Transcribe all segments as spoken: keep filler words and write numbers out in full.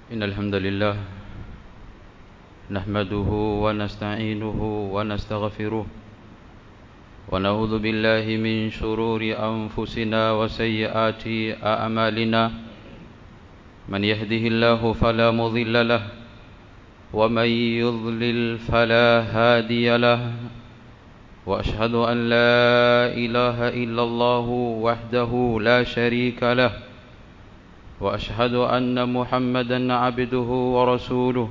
إن الحمد لله نحمده ونستعينه ونستغفره ونعوذ بالله من شرور أنفسنا وسيئات أعمالنا من يهده الله فلا مضل له ومن يضلل فلا هادي له وأشهد أن لا إله إلا الله وحده لا شريك له وأشهد أن محمدًا عبده ورسوله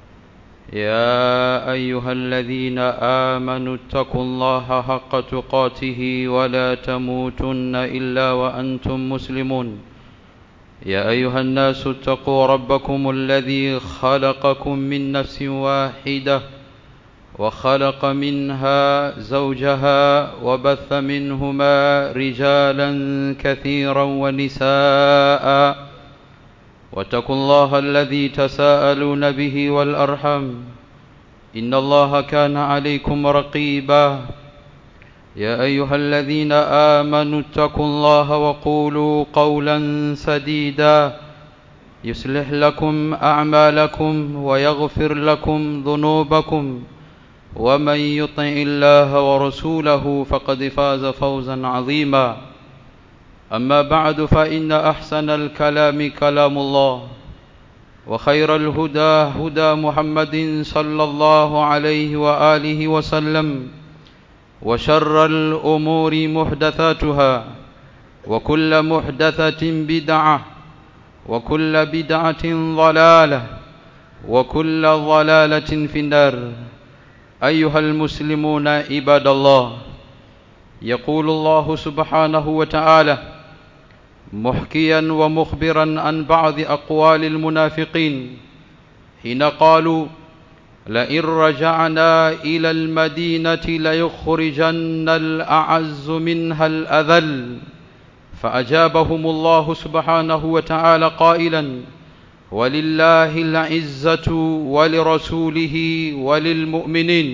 يا أيها الذين آمنوا اتقوا الله حق تقاته ولا تموتن إلا وأنتم مسلمون يا أيها الناس اتقوا ربكم الذي خلقكم من نفس واحدة وخلق منها زوجها وبث منهما رجالا كثيرا ونساء واتقوا الله الذي تساءلون به والأرحم إن الله كان عليكم رقيبا يا أيها الذين آمنوا اتقوا الله وقولوا قولا سديدا يصلح لكم أعمالكم ويغفر لكم ذنوبكم ومن يطع الله ورسوله فقد فاز فوزا عظيما أما بعد فإن أحسن الكلام كلام الله وخير الهدى هدى محمد صلى الله عليه وآله وسلم وشر الأمور محدثاتها وكل محدثة بدعة وكل بدعة ضلالة وكل ضلالة في النار أيها المسلمون عباد الله يقول الله سبحانه وتعالى محكيا ومخبرا عن بعض أقوال المنافقين حين قالوا لئن رجعنا إلى المدينة ليخرجن الأعز منها الأذل فأجابهم الله سبحانه وتعالى قائلا ولله العزة ولرسوله وللمؤمنين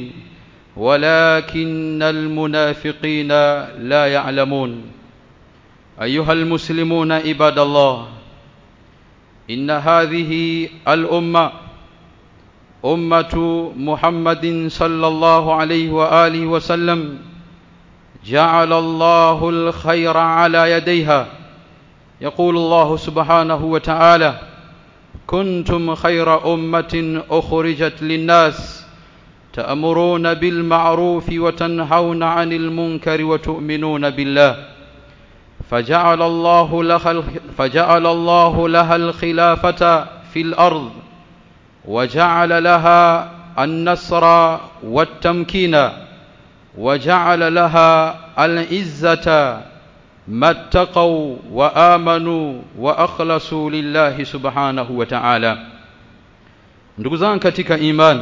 ولكن المنافقين لا يعلمون أيها المسلمون عباد الله إن هذه الأمة أمة محمد صلى الله عليه وآله وسلم جعل الله الخير على يديها يقول الله سبحانه وتعالى كنتم خير أمة أخرجت للناس تأمرون بالمعروف وتنهون عن المنكر وتؤمنون بالله فجعل الله لها فجعل الله لها الخلافة في الأرض وجعل لها النصر والتمكين وجعل لها العزة ما اتقوا وآمنوا وأخلصوا لله سبحانه وتعالى. Ndugu zangu katika imani,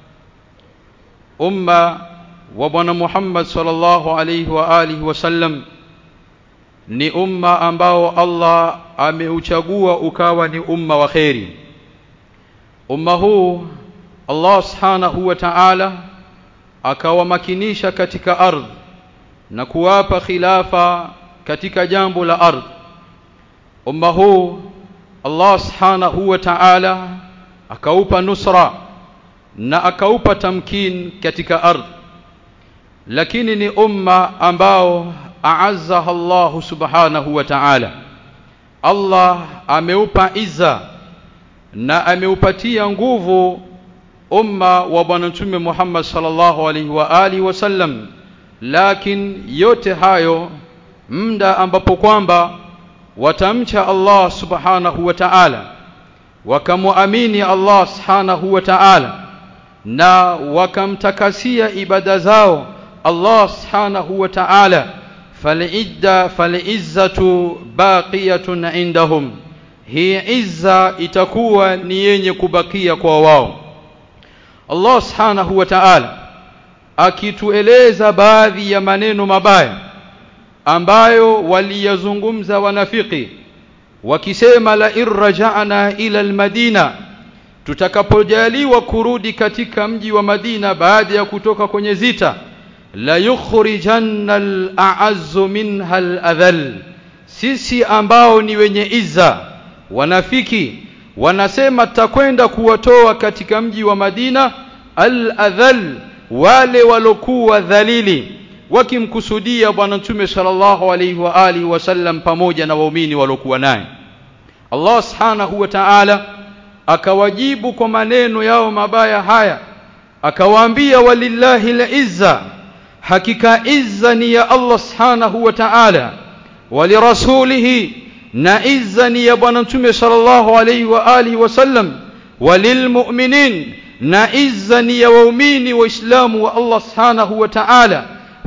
umma wa Bwana Muhammad sallallahu alayhi wa alihi wasallam ni umma ambao Allah ameuchagua ukawa ni umma wa kheri. Umma huu Allah subhanahu wa ta'ala akawamakinisha katika ardhi na kuwapa khilafa katika jambo la ardhi. Umma huu Allah subhanahu wa ta'ala akaupa nusra na akaupa tamkin katika ardhi. Lakini ni umma ambao a'azzaha Allah subhanahu wa ta'ala. Allah ameupa izza na ameupatia nguvu umma wa Bwana Mtume Muhammad sallallahu alaihi wa alihi wasallam. Lakini yote hayo muda ambapo kwamba watamcha Allah subhanahu wa ta'ala wakamuamini Allah subhanahu wa ta'ala na wakamtakasia ibada zao Allah subhanahu wa ta'ala falidda falizzatu baqiyatun indahum, hii izza itakuwa ni yenye kubakia kwa wao. Allah subhanahu wa ta'ala akitueleza baadhi ya maneno mabaya ambayo waliyazungumza wanafiki wakisema la irja'na ila almadina, tutakapojaliwa kurudi katika mji wa Madina baada ya kutoka kwenye zita, la yukhrijanna al-a'azzu minha al-adhall, sisi ambao ni wenye izza wanafiki wanasema tutakwenda kuwatoa katika mji wa Madina al-adhal, wale walokuwa dhalili, wakimkusudia bwana Mtume sallallahu alayhi wa alihi wasallam pamoja na waumini walokuwa naye. Allah subhanahu wa ta'ala akawajibu kwa maneno yao mabaya haya, akawaambia walillahi al-izza, hakika izza ni ya Allah subhanahu wa ta'ala, walirasulihi, na izza ni ya bwana Mtume sallallahu alayhi wa alihi wasallam, walilmu'minin, na izza ni ya waumini waislamu wa Allah subhanahu wa ta'ala,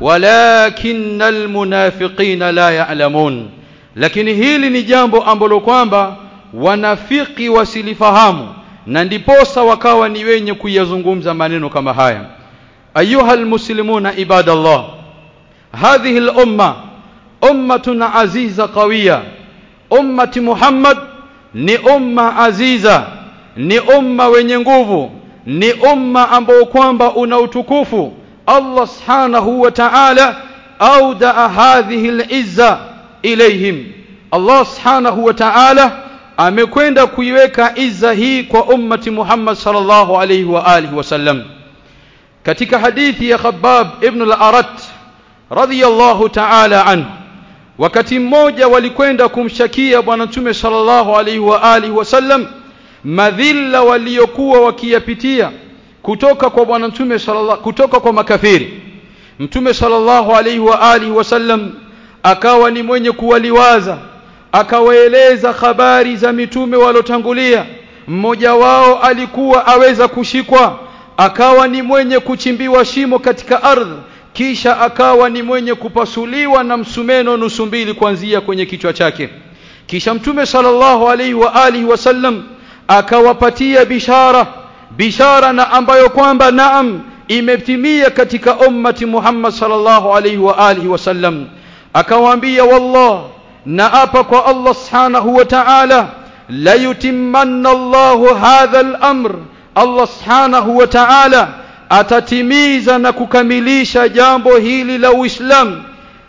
walakinnal munafiqina la ya'lamun. Lakini hili ni jambo ambalo kwamba wanafiki wasilifahamu, na ndiposa wakawa ni wenye kuyazungumza maneno kama haya. Ayuha almuslimuna ibadallah, hadhihi al-umma ummatun aziza qawiya. Ummati Muhammad ni umma aziza, ni umma wenye nguvu, ni umma ambao kwamba una utukufu. Allah subhanahu wa ta'ala audaa hadhihi al-izza ilayhim. Allah subhanahu wa ta'ala amekwenda kuiweka izza hii kwa ummati Muhammad sallallahu alayhi wa alihi wasallam. Katika hadithi ya Khabbab ibn al-Arat radiyallahu ta'ala anhu, wakati mmoja walikwenda kumshakia bwana Mtume sallallahu alayhi wa alihi wasallam madhila waliokuwa wakiyapitia kutoka kwa bwana Mtume sallallahu kutoka kwa makafiri. Mtume sallallahu alayhi wa alihi wasallam akawa ni mwenye kuwaliwaza, akawaeleza habari za mitume walotangulia. Mmoja wao alikuwa aweza kushikwa, akawa ni mwenye kuchimbiwa shimo katika ardhi, kisha akawa ni mwenye kupasuliwa na msumeno nusu mbili kuanzia kwenye kichwa chake. Kisha Mtume sallallahu alayhi wa alihi wasallam akawapatia bishara, bishara na ambayo kwamba naam imetimia katika ummati Muhammad sallallahu alayhi wa alihi wasallam. Akawaambia, wallah, naapa kwa Allah subhanahu wa ta'ala, la yutimmanna Allahu hadha al-amr, Allah subhanahu wa ta'ala atatimiza na kukamilisha jambo hili la Uislamu,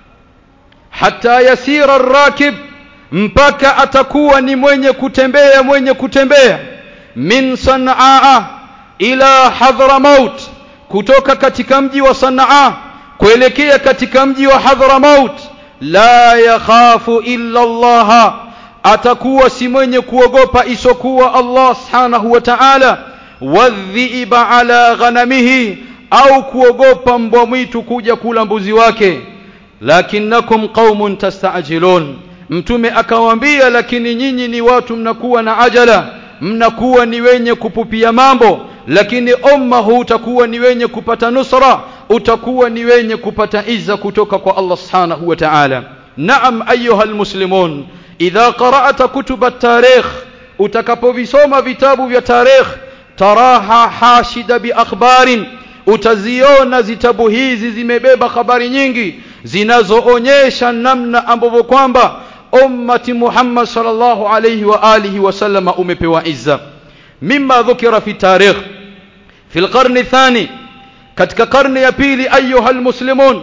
hatta yasira ar-rakib, mpaka atakuwa ni mwenye kutembea mwenye kutembea min Sanaa ila Hadramaut, kutoka katika mji wa Sanaa kuelekea katika mji wa Hadramaut, la yakhafu illa Allah, atakuwa si mwenye kuogopa isokuwa Allah subhanahu wa ta'ala, wadhiba ala ghanamihi, au kuogopa mbwa mwitu kuja kula mbuzi wake. Lakinnakum qaumun tasta'jilun, Mtume akawaambia, lakini nyinyi ni watu mnakuwa na ajala, mnakuwa ni wenye kupupia mambo, lakini umma huu utakuwa ni wenye kupata nusra, utakuwa ni wenye kupata izza kutoka kwa Allah subhanahu wa ta'ala. Naam ayuha almuslimun, idha qara'ata kutub at-tarikh, utakapovisoma vitabu vya tarikh, taraha hashida bi akhbarin, utaziona zitabu hizi zimebeba habari nyingi zinazoonyesha namna ambavyo kwamba ummati Muhammad sallallahu alayhi wa alihi wasallam umepewa izza. Mimma dhukira fi tarikh fi al-qarn ath-thani, katika karne ya pili ayuha almuslimun,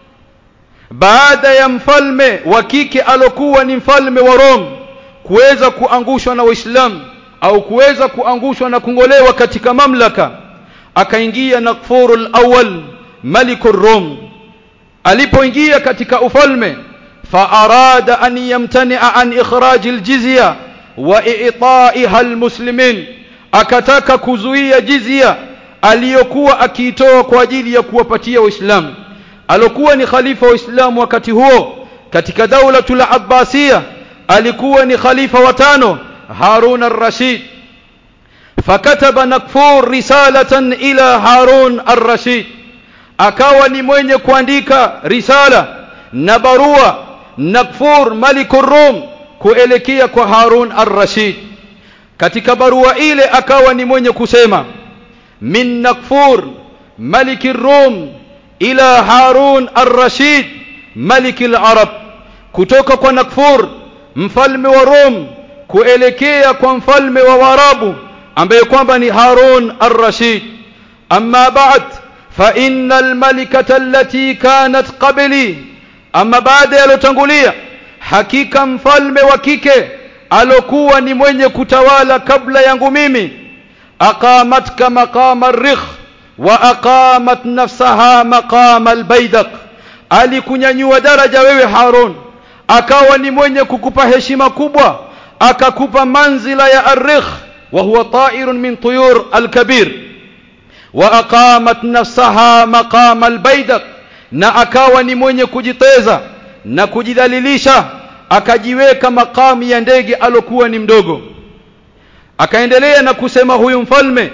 baada ya mfalme wa kike alokuwa ni mfalme wa Rome kuweza kuangushwa na Waislamu au kuweza kuangushwa na kungolewa katika mamlaka, akaingia Nakfurul awwal malikur Rum. Alipoingia katika ufalme, fa arada an yamtani'a an ikhraj aljizya wa i'ta'iha almuslimin, akataka kuzuia jizya aliyokuwa akiitoa kwa ajili ya kuwapatia Waislamu. Alokuwa ni khalifa wa Uislamu wakati huo katika daulatul Abbasiyya, alikuwa ni khalifa wa tano, Harun ar-Rashid. Fakataba Nakfur risalatan ila Harun ar-Rashid, akawa ni mwenye kuandika risala na barua Nakfur malikur Rum kuelekea kwa Harun ar-Rashid. Katika barua ile akawa ni mwenye kusema, min Nakfur malikir Rum ila Harun ar-Rashid malikil Arab, kutoka kwa Nakfur mfalme wa Rum kuelekea kwa mfalme wa Waarabu ambaye kwamba ni Harun ar-Rashid. Amma ba'd, fa innal malikata allati kanat qabli, amma baada yalotangulia, hakika mfalme wa kike alokuwa ni mwenye kutawala kabla yangu mimi, aqamatka maqama ar-rikh wa aqamat nafsaha maqama al-baydaq, alikunyanyua daraja wewe Harun, akawa ni mwenye kukupa heshima kubwa, akakupa manzila ya ar-rikh wa huwa ta'irun min tuyur al-kabir, wa aqamat nafsaha maqama al-baydaq, na akawa ni mwenye kujiteza na kujidhalilisha, akajiweka makamu ya ndege alokuwa ni mdogo. Akaendelea na kusema huyu mfalme,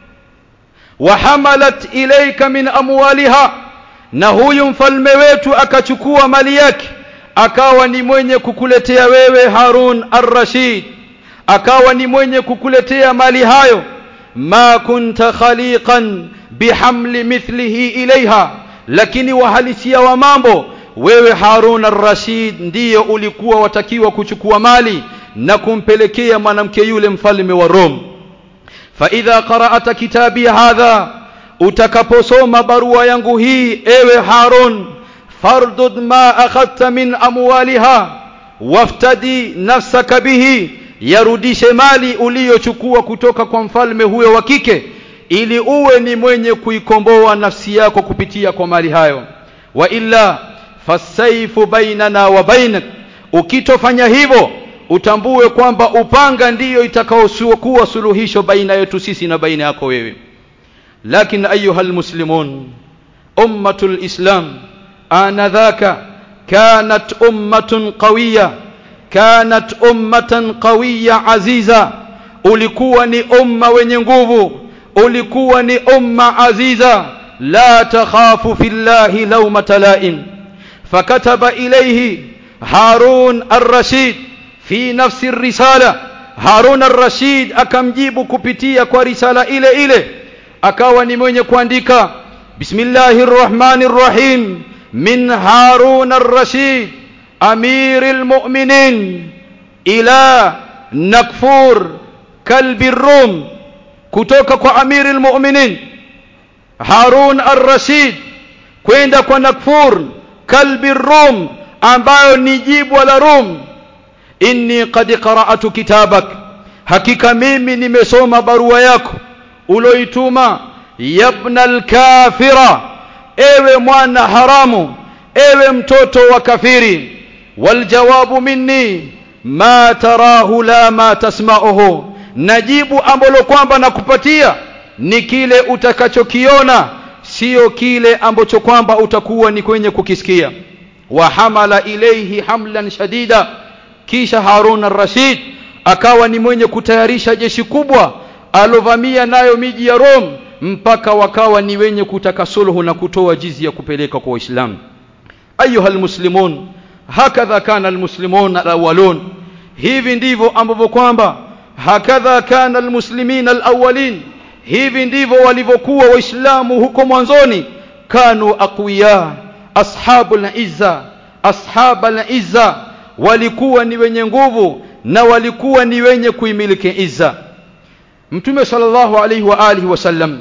wa hamalat ilayka min amwaliha, na huyu mfalme wetu akachukua mali yake, akawa ni mwenye kukuletea wewe Harun ar-Rashid, akawa ni mwenye kukuletea mali hayo. Ma kunta khaliqan bihamli mithlihi ilaiha, lakini wahalisia wa mambo wewe Harun ar-Rashid ndiyo ulikuwa watakiwa kuchukua mali na kumpelekea mwanamke yule mfalme wa Rom. Fa idha qara'ata kitabi hadha, utakaposoma barua yangu hii ewe Harun, fardud ma akhadta min amwaliha waftadi nafsaka bihi, yarudishe mali uliyochukua kutoka kwa mfalme huyo wa kike, ili uwe ni mwenye kuikomboa nafsi yako kupitia kwa mali hayo. Wa illa fasayfu bainana wa bainak, ukitofanya hivyo utambue kwamba upanga ndiyo itakaokuwa suluhisho baina yetu sisi na baina yako wewe. Lakini ayuhal muslimun, ummatul islam anadhaka kanat ummatun qawiyya, kanat ummatan qawiyya aziza, ulikuwa ni umma wenye nguvu, ulikuwa ni umma aziza, la takhafu fillahi lawmata la'im. فكتب إليه هارون الرشيد في نفس الرسالة. هارون الرشيد akamjibu kupitia kwa risala ile ile, akawa ni mwenye kuandika bismillahir rahmanir rahim min Harun ar-Rashid amiril mu'minin ila Nakfur kalbi Rum, kutoka kwa amiril mu'minin Harun ar-Rashid kwenda kwa Nakfur kalbi Rum, ambayo ni jibwa la Rum. Inni qad qara'atu kitabak, hakika mimi nimesoma barua yako uloituma, yabna al-kafira, ewe mwana haramu, ewe mtoto wa kafiri. Wal jawabu minni ma tarahu la ma tasma'uhu, najibu ambalo kwamba nakupatia ni kile utakachokiona, sio kile ambacho kwamba utakuwa ni kwenye kukisikia. Wa hamala ilayhi hamlan shadida, kisha Harun ar-Rashid akawa ni mwenye kutayarisha jeshi kubwa alovamia nayo miji ya Rom, mpaka wakawa ni wenye kutaka suluhu na kutoa jizya kupeleka kwa Uislamu. Ayuha almuslimun, hakadha kana almuslimun alawwalun, hivi ndivyo ambavyo kwamba hakadha kana almuslimin alawwalin, hivi ndivyo walivyokuwa waislamu huko mwanzoni. Kanu aqwiya ashabul izza, ashabul izza, walikuwa ni wenye nguvu na walikuwa ni wenye kuimiliki izza. Mtume sallallahu alayhi wa alihi wasallam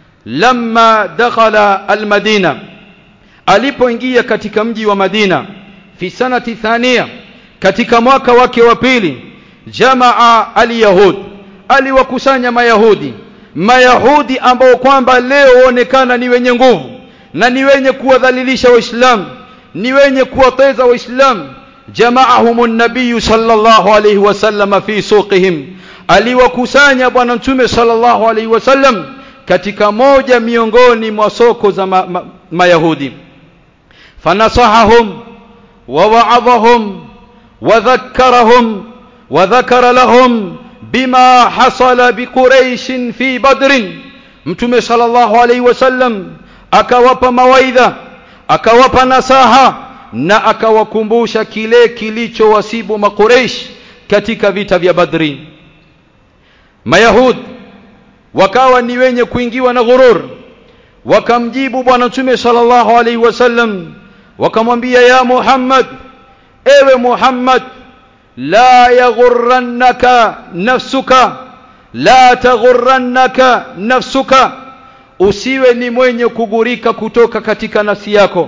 lamma dakhala almadina, alipoingia katika mji wa Madina, fi sanati thania, katika mwaka wake wa pili, jamaa alyahud, aliwakusanya mayahudi, mayahudi ambao kwamba leo waonekana ni wenye nguvu na ni wenye kuwadhalilisha waislamu, ni wenye kuwateza waislamu. Jamaahumun nabiy sallallahu alayhi wasallam fi suqihim, aliwakusanya bwana mtume sallallahu alayhi wasallam katika moja miongoni mwa soko za ma, ma, mayahudi. Fanasahahum wa wa'adhahum wa dhakkarahum wa dhakara lahum bima hasala biquraish fi badrin. Mtume sallallahu alayhi wasallam akawapa mawaidha, akawapa nasaha na akawakumbusha kile kilichowasibu makuraish katika vita vya Badri. Mayahud wakawa ni wenye kuingiwa na ghurur, wakamjibu bwana mtume sallallahu alayhi wasallam, wakamwambia ya Muhammad, ewe Muhammad, la yaghurrannaka nafsuka, la taghurrannaka nafsuka, usiwe ni mwenye kugurika kutoka katika nafsi yako.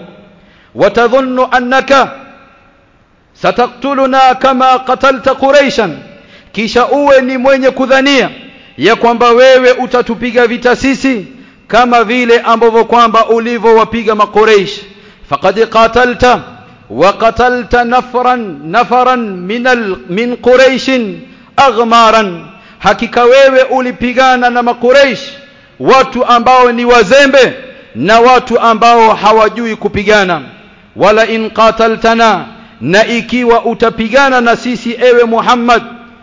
Watadhunnu annaka sataktuluna kama qatalta quraishan, kisha uwe ni mwenye kudhania ya kwamba wewe utatupiga vita sisi kama vile ambavyo kwamba ulivyowapiga makuraish. Faqad qatalta wa qatalta nafran nafaran min al min quraish aghmaran, hakika wewe ulipigana na makuraish, watu ambao ni wazembe na watu ambao hawajui kupigana. Wala in qataltana, na ikiwa utapigana na sisi ewe Muhammad,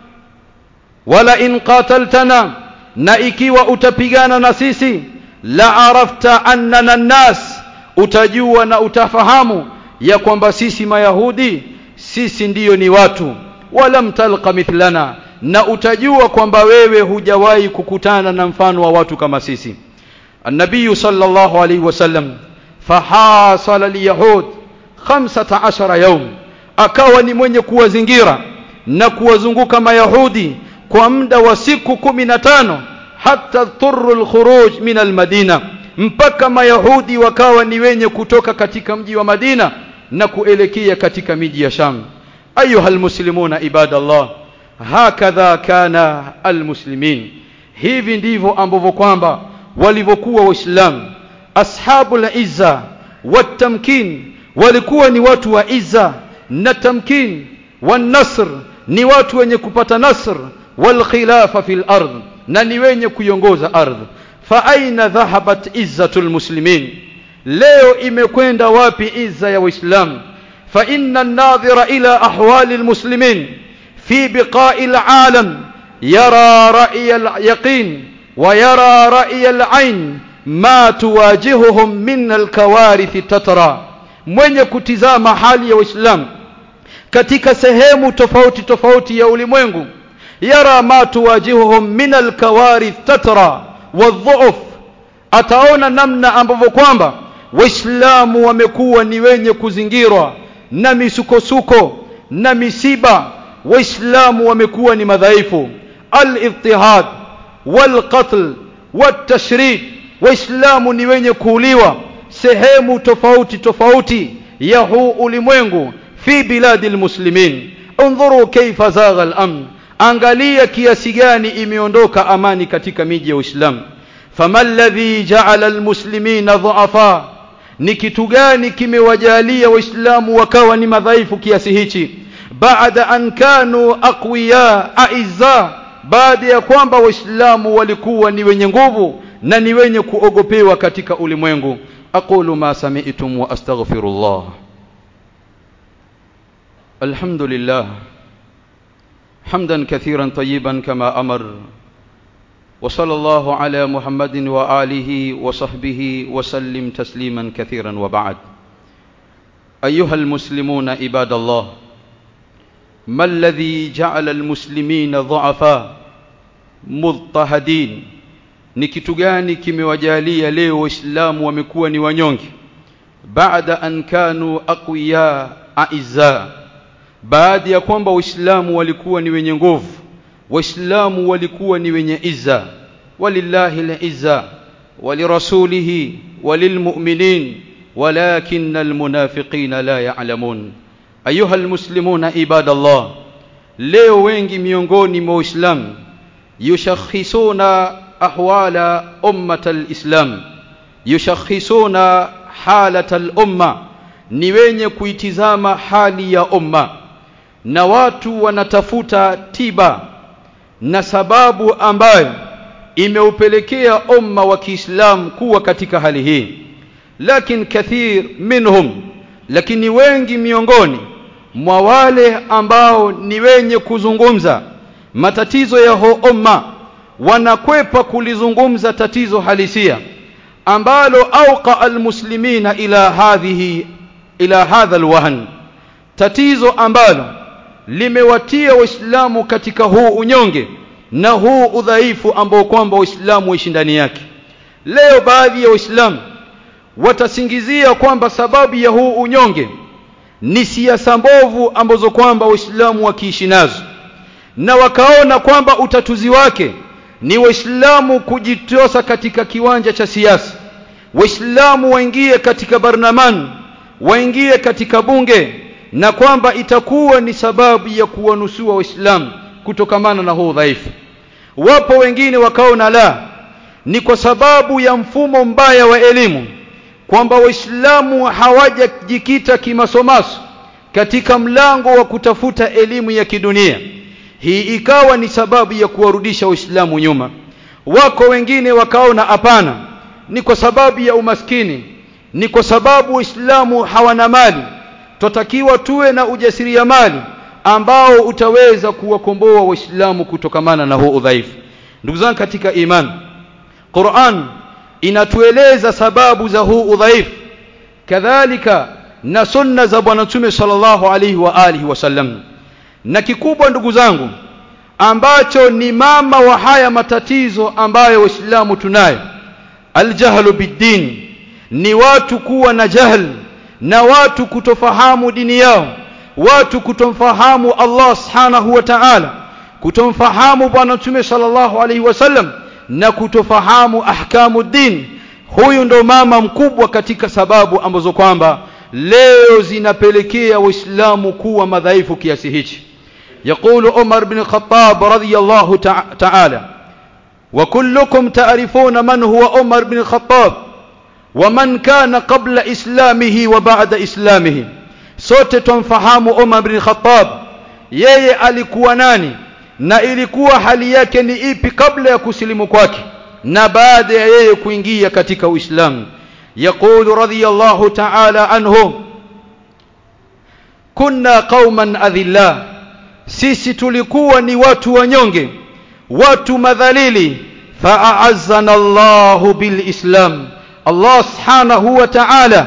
wala in qataltana, na ikiwa utapigana na sisi, la arafta annana nas, utajua na utafahamu ya kwamba sisi Mayahudi sisi ndiyo ni watu. Walam talqa mithlana, na utajua kwamba wewe hujawahi kukutana na mfano wa watu kama sisi. An-Nabii sallallahu alayhi wasallam fahasala liyahud khamsata ashara yawm, akawa ni mwenye kuwazingira na kuwazunguka Mayahudi kwa muda wa siku kumi na tano, hatta turru al-khuruj min al-Madina, mpaka Mayahudi wakawa ni wenye kutoka katika mji wa Madina na kuelekea katika miji ya Sham. Ayuha almuslimuna ibadallah, hakadha kana almuslimin, hivi ndivyo ambavyo kwamba walivyokuwa waislamu. Ashabul izza watamkin, walikuwa ni watu wa izza na tamkin. Wan nasr, ni watu wenye kupata nasr. Wal khilafa fil ardh, na ni wenye kuiongoza ardhi. Fa aina dhahabat izzatul muslimin, leo imekwenda wapi izza ya waislamu? Fa inna an-nadhira ila ahwali almuslimin fi biqa'i al-alam yara ra'i al-yaqin wa yara ra'i al-ain ma tuwajihuhum min al-kawarith tatra. Mwenye kutizama hali ya waislamu katika sehemu tofauti tofauti ya ulimwengu, yara ma tuwajihuhum min al-kawarith tatra wadh-dhu'uf, ataona namna ambavyo kwamba waislamu wamekuwa ni wenye kuzingirwa na misukosuko na misiba. Waislamu wamekuwa ni madhaifu. Al-ibtihad wal-qatl wat-tashrid, waislamu ni wenye kuuliwa sehemu tofauti tofauti ya huu ulimwengu. Fi biladil muslimin unzuru kayfa zagha al-amn, angalia kiasi gani imeondoka amani katika miji ya Uislamu. Famal ladhi ja'ala al-muslimina dhu'afa, ni kitu gani kimewajalia waislamu wakawa ni madhaifu kiasi hichi? Baada an kanu aqwiya aizza, baada ya kwamba waislamu walikuwa ni wenye nguvu na ni wenye kuogopewa katika ulimwengu. Aqulu ma sami'tum wa astaghfirullah. Alhamdulillah hamdan kathiran tayyiban kama amar, wa sallallahu ala Muhammadin wa alihi wa sahbihi wa sallim tasliman kathiran wa ba'd. Ayuha almuslimuna ibadallah, ma alladhi ja'ala almuslimina dhu'afa mudtahadin, ni kitu gani kimewajalia leo waislamu wamekuwa ni wanyonge? Baada an kanu aqwiya aizza, baada ya kwamba waislamu walikuwa ni wenye nguvu, waislamu walikuwa ni wenye izza. Walillahi al-izza walirasulihi walilmu'minin walakinna almunafiqina la ya'lamun. Ayuha almuslimuna ibadallah, leo wengi miongoni mwa waislamu yushakhisuna ahwala ummat al-islam, yushakhisuna halata al-umma, ni wenye kuitizama hali ya umma, na watu wanatafuta tiba na sababu ambayo imeupelekea umma wa Kiislamu kuwa katika hali hii. Lakin kathir minhum, lakini wengi miongoni mwa wale ambao ni wenye kuzungumza matatizo ya ho umma, wanakwepa kulizungumza tatizo halisia ambalo auqa almuslimina ila hadhihi ila hadha alwahn, tatizo ambalo limewatia waislamu katika huu unyonge na huu udhaifu ambao kwamba waislamu waishi ndani yake. Leo baadhi ya waislamu watasingizia kwamba sababu ya huu unyonge ni siasa mbovu ambazo kwamba waislamu wakiishi nazo, na wakaona kwamba utatuzi wake ni waislamu kujitosa katika kiwanja cha siasa, waislamu waingie katika barnaman, waingie katika bunge, na kwamba itakuwa ni sababu ya kuwanusua waislamu kutokamana na huo udhaifu. Wapo wengine wakaona la, ni kwa sababu ya mfumo mbaya wa elimu, kwamba Waislamu hawajajikita kimasomaso katika mlango wa kutafuta elimu ya kidunia. Hii ikawa ni sababu ya kuwarudisha Waislamu nyuma. Wako wengine wakaona hapana, ni kwa sababu ya umaskini, ni kwa sababu Waislamu hawana mali, tutakiwa tuwe na ujasiriamali ambao utaweza kuwakomboa Waislamu kutokamana na huo udhaifu. Ndugu zangu katika imani, Qur'an inatueleza sababu za huu udhaifu, kadhalika na sunna za Bwana Mtume sallallahu alaihi wa alihi wasallam. Na kikubwa ndugu zangu ambacho ni mama wa haya matatizo ambayo Waislamu tunayo, aljahlu biddin, ni watu kuwa na jahl, na watu kutofahamu dini yao, watu kutomfahamu Allah subhanahu wa ta'ala, kutomfahamu Bwana Mtume sallallahu alaihi wasallam, na kutofahamu ahkamu din. Huyu ndo mama mkubwa katika sababu ambazo kwamba leo zinapelekea Waislamu kuwa madhaifu kiasi hichi. يقول عمر بن الخطاب رضي الله تعالى: وكلكم تعرفون من هو عمر بن الخطاب ومن كان قبل إسلامه وبعد إسلامه. sote tumfahamu Umar bin Khattab, yeye alikuwa nani na ilikuwa hali yake ni ipi kabla ya kusilimu kwake na baada ya yeye kuingia katika Uislamu. يقول رضي الله تعالى عنه: كنا قوما أذلاء, sisi tulikuwa ni watu wanyonge, watu madhalili. Fa'azzana Allahu bil Islam, Allah subhanahu wa ta'ala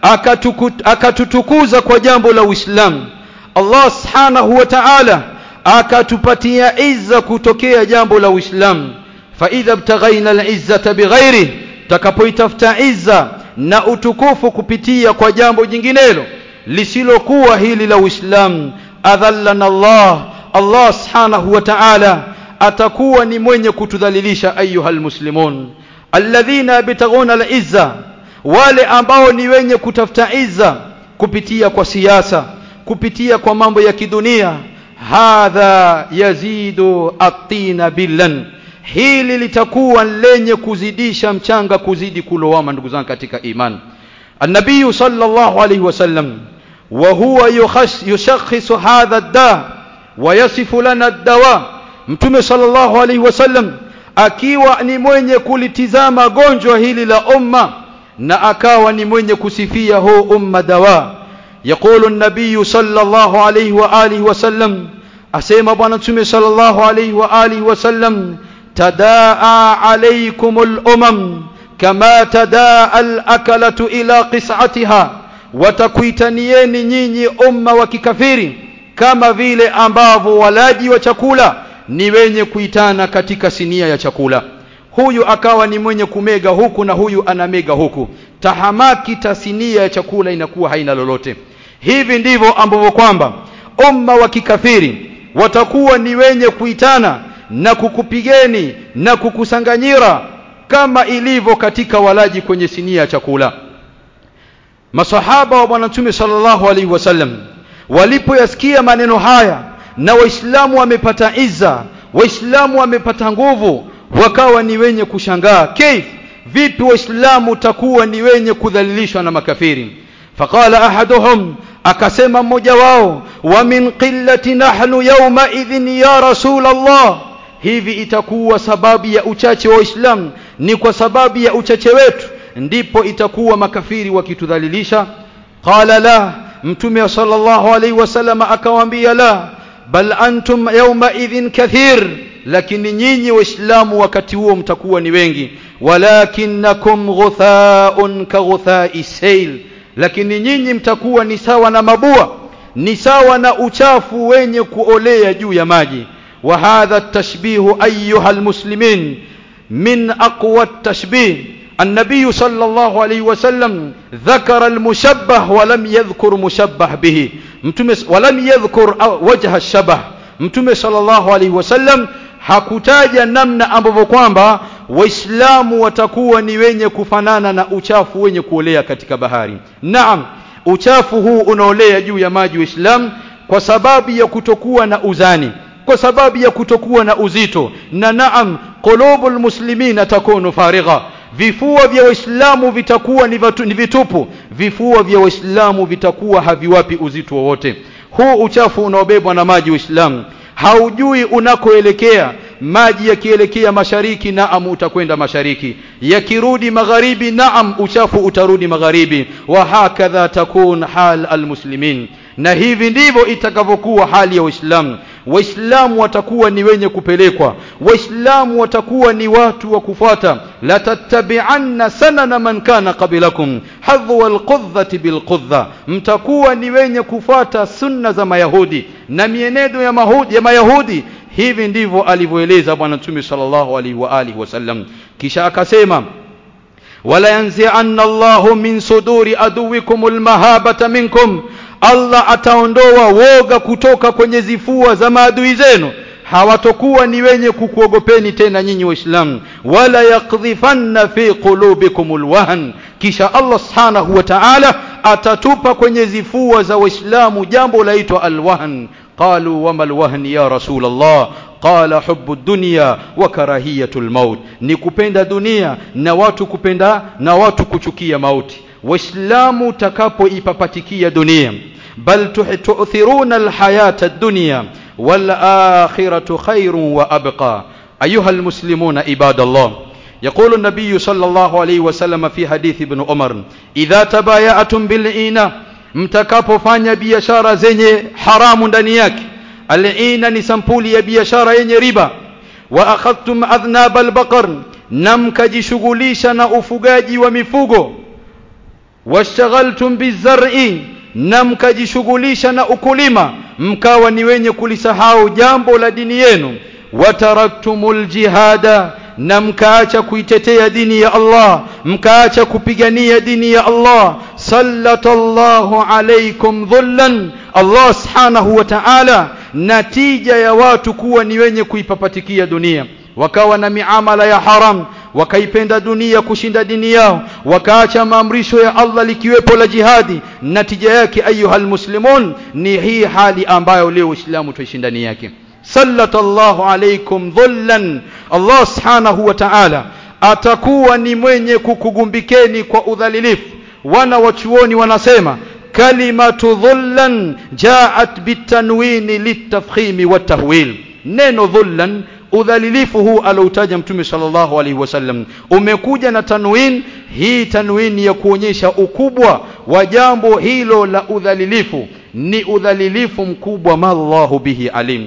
akatutukuza kwa jambo la Uislamu. Allah subhanahu wa ta'ala akatupatia izza kutokea jambo la Uislamu. Fa idha btaghaina al-izzata bighairi, takapoitafuta izza na utukufu kupitia kwa jambo jinginelo lisilokuwa hili la Uislamu, adhallana Allah, Allah subhanahu wa ta'ala atakuwa ni mwenye kutudhalilisha. Ayuhal muslimun, alladhina yabtaghuna al-izza, wale ambao ni wenye kutafuta izza kupitia kwa siasa, kupitia kwa mambo ya kidunia, hadha yazidu atina billan, hili litakuwa lenye kuzidisha mchanga kuzidi kulowama. Ndugu zangu katika imani, an-nabii sallallahu alayhi wasallam wa huwa yushakhisu hadha ad-da wa yasifu lana ad-dawa, Mtume sallallahu alayhi wasallam akiwa ni mwenye kulitizama gonjwa hili la umma na akawa ni mwenye kusifia huu umma dawa. Yaqulu an-nabii sallallahu alayhi wa alihi wasallam, asema Bwana Mtume sallallahu alayhi wa alihi wasallam: tadaa alaykumul umam kama tadaa al-akalatu ila qis'atiha, watakuitanieni nyinyi umma wa kikafiri kama vile ambavyo walaji wa chakula ni wenye kuitana katika sinia ya chakula. Huyu akawa ni mwenye kumega huku na huyu anamega huku, tahamaki tasinia ya chakula inakuwa haina lolote. Hivi ndivyo ambavyo kwamba umma wa kikafiri watakuwa ni wenye kuitana na kukupigeni na kukusanganyira kama ilivyo katika walaji kwenye sinia ya chakula. Masahaba wa Bwana Mtume sallallahu alaihi wasallam walipoyasikia maneno haya, na Waislamu wamepata izza, Waislamu wamepata nguvu, wakawa ni wenye kushangaa, kaif, vipi Waislamu takuwa ni wenye kudhalilishwa na makafiri? Faqala ahaduhum, akasema mmoja wao: wa min qillati nahnu yawma idhin ya Rasul Allah, hivi itakuwa sababu ya uchache wa Uislamu, ni kwa sababu ya uchache wetu ndipo itakuwa makafiri wakitudhalilisha? Qala la, Mtume sallallahu alaihi wasallam akawaambia la, bal antum yawma idhin kathir, lakini nyinyi Waislamu wakati huo mtakuwa ni wengi. Walakinnakum ghuthaun ka ghuthai sayl, lakini nyinyi mtakuwa ni sawa na mabua, ni sawa na uchafu wenye kuolea juu ya maji. Wa hadha at-tashbih ayyuha al-muslimin min aqwa at-tashbih. النبي صلى الله عليه وسلم ذكر المشبه ولم يذكر مشبه به، ولم يذكر وجه الشبه. Mtume sallallahu alaihi wasallam hakutaja namna ambavyo kwamba Waislamu watakuwa ni wenye kufanana na uchafu wenye kuolea katika bahari. Naam, uchafu huu unaolea juu ya maji Waislamu kwa sababu ya kutokuwa na uzani, kwa sababu ya kutokuwa na uzito. Na naam, qulubul muslimina takunu farigha, vifua vya waislamu vitakuwa ni vitupu, vifua vya waislamu vitakuwa haviwapi uzito wowote. Huu uchafu unaobebwa na maji waislamu, haujui unakoelekea. Maji yakielekea mashariki, naam utakwenda mashariki, yakirudi magharibi, naam uchafu utarudi magharibi. Wa hakadha takun hal almuslimin, na hivi ndivyo itakavyokuwa hali ya waislamu. Waislamu watakuwa ni wenye kupelekwa, waislamu watakuwa ni watu wa kufuata. La tattabi'anna sanana man kana qablakum hadhu alqudhati bilqudha, mtakuwa ni wenye kufuata sunna za mayahudi na mienendo ya mahudi ya mayahudi. Hivi ndivyo alivyoeleza bwana Mtume sallallahu alaihi wa alihi wasallam. Kisha akasema, wala yanzi'anna Allahu min suduri aduwikumul mahabata minkum, Allah ataondoa woga kutoka kwenye zifua za maadui zenu, hawatokuwa ni wenye kukuogopeni tena nyinyi waislamu. Wala yaqdhifanna fi qulubikumul wahn, kisha Allah subhanahu wa ta'ala atatupa kwenye zifua za waislamu jambo laitwa alwahn. Qalu wama alwahn ya rasul Allah, qala hubbu dunya wa karahiyatul maut, ni kupenda dunia na watu kupenda na watu kuchukia mauti. Waislamu takapoipapatikia dunia, bal tu'thiruna alhayata ad-dunya wal akhiratu khairun wa abqa. ayuha almuslimuna ibadallah, يقول النبي صلى الله عليه وسلم في حديث ابن عمر, idha tabaya'tum bil'ina, mtakapofanya biashara zenye haramu ndani yake. Al-ina ni sampuli ya biashara yenye riba. Wa akhadhtum adhnab al-baqar, na mkajishughulisha na ufugaji wa mifugo. Washaghaltum bizar'i, na mkajishughulisha na ukulima, mkawa ni wenye kulisahau jambo la dini yenu. Wataraktumul jihada, na mkaacha kuitetea dini ya Allah, mkaacha kupigania dini ya Allah. Sallatallahu alaykum dhullan, Allah subhanahu wa ta'ala, natija ya watu kuwa ni wenye kuipapatikia dunia, wakawa na miamala ya haram, wakaipenda dunia kushinda dini yao, wakaacha maamrisho ya Allah likiwepo la jihadi. Natija yake ayuhal muslimun ni hii hali ambayo leo Uislamu tuishi ndani yake. Sallatallahu alaykum dhullan, Allah subhanahu wa ta'ala atakuwa ni mwenye kukugumbikeni kwa udhalilifu. Wana wachuoni wanasema kalimatu dhullan jaat bitanwini litafkhimi watahwil. Neno dhullan, udhalilifu huu aloutaja Mtume sallallahu alaihi wasallam, umekuja na tanwin. Hii tanwini ya kuonyesha ukubwa wa jambo hilo la udhalilifu, ni udhalilifu mkubwa, mallahu bihi alim.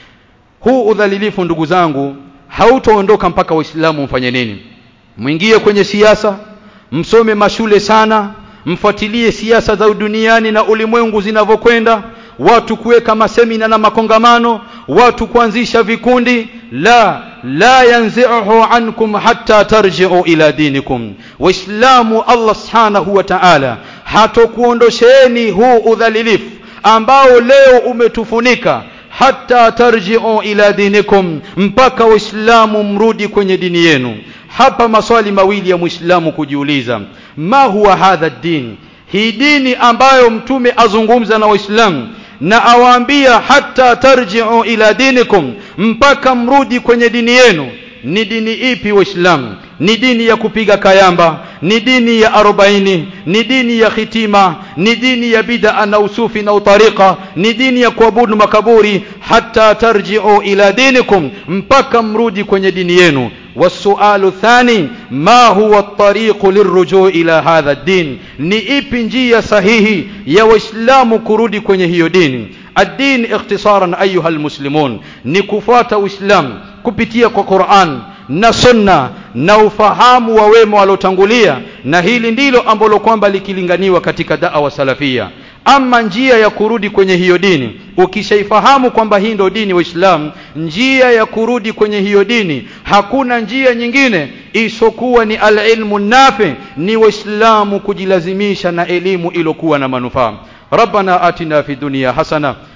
Huu udhalilifu ndugu zangu hautoondoka mpaka waislamu mfanye nini? Mwingie kwenye siasa, msome mashule sana, mfuatilie siasa za duniani na ulimwengu zinavyokwenda, watu kuweka masemina na makongamano, watu kuanzisha vikundi. La la yanzi'uhu ankum hatta tarji'u ila dinikum. Waislamu, Allah subhanahu wa ta'ala hatokuondosheni huu udhalilifu ambao leo umetufunika, hatta tarji'u ila dinikum, mpaka waislamu mrudi kwenye dini yenu. Hapa maswali mawili ya muislamu kujiuliza: ma huwa hadha ad-din? Hii dini ambayo mtume azungumza na waislamu na awaambia hatta tarji'u ila dinikum, mpaka mrudi kwenye dini yenu, ni dini ipi waislamu? Ni dini ya kupiga kayamba? Ni dini ya arobaini? Ni dini ya khitima? Ni dini ya bid'a na usufi na utariqa? Ni dini ya kuabudu makaburi? Hatta tarji'u ila dinikum, mpaka mrudi kwenye dini yenu. والسؤال الثاني, ما هو الطريق للرجوع إلى هذا الدين? ni ipi njia sahihi ya waislamu kurudi kwenye hiyo dini? الدين اختصارا أيها المسلمون ni kufuata Uislamu kupitia kwa Qur'an na Sunna na ufahamu wa wema waliotangulia, na hili ndilo ambalo kwamba likilinganiwa katika da'wa salafia. Ama njia ya kurudi kwenye hiyo dini, ukishaifahamu kwamba hii ndio dini Uislamu, njia ya kurudi kwenye hiyo dini hakuna njia nyingine isokuwa ni al-ilmu nafi, ni Waislamu kujilazimisha na elimu iliyokuwa na manufaa. Rabbana atina fi dunya hasana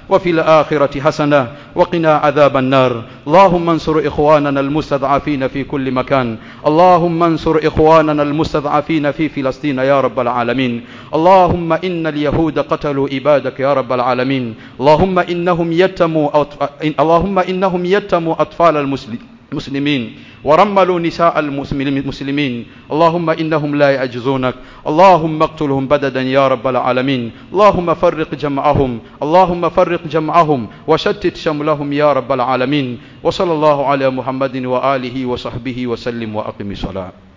وفي الآخرة حسنة وقنا عذاب النار. اللهم انصر إخواننا المستضعفين في كل مكان. اللهم انصر إخواننا المستضعفين في فلسطين يا رب العالمين. اللهم إن اليهود قتلوا عبادك يا رب العالمين. اللهم إنهم يتموا اللهم إنهم يتموا أطفال المسلمين ورملوا نساء المسلمين. اللهم إنهم لا يعجزونك. اللهم اقتلهم بددا يا رب العالمين. اللهم فرق جمعهم اللهم فرق جمعهم وشتت شملهم يا رب العالمين. وصلى الله على محمد وآله وصحبه وسلم وأقم الصلاة.